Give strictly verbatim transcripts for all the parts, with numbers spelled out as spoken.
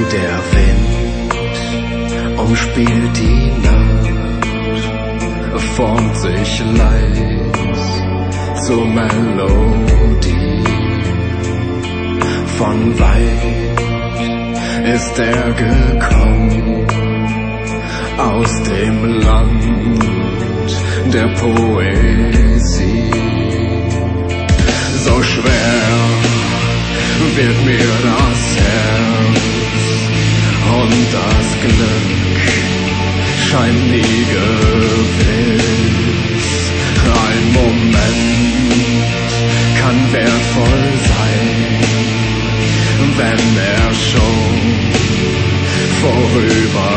Der Wind umspielt die Nacht, formt sich leis zur Melodie. Von weit ist er gekommen, aus dem Land der Poesie. So schwer wird mir das Herz und das Glück scheint nie gewiss. Ein Moment kann wertvoll sein, wenn er schon vorüber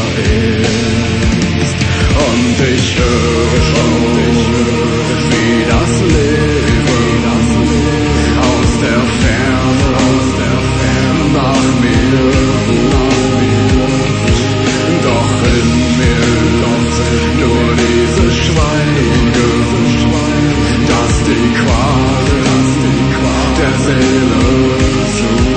ist. Und ich höre schon, wie das Leben aus der Ferne, aus der Ferne nach mir ruft. Doch in mir nur dieses Schweigen, das die Qual der Seele sucht.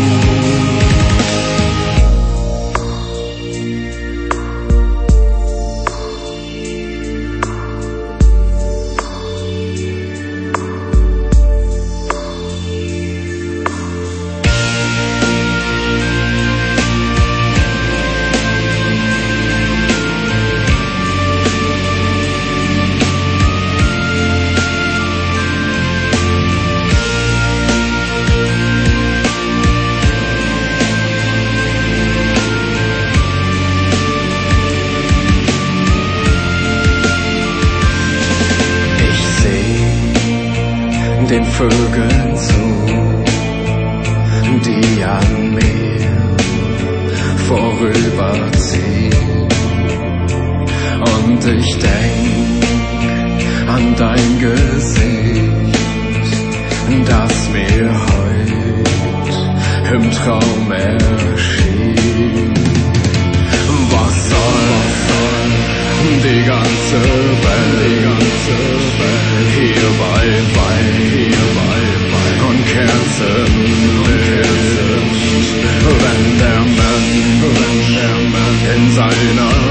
Den Vögeln zu, die an mir vorüberziehen. Und ich denk an dein Gesicht, das mir heut im Traum erschien. Was soll die ganze Welt, die ganze Welt hier bei Wein, hier bei Wein und Kerzenlicht, wenn der Mann, wenn der Mann in seiner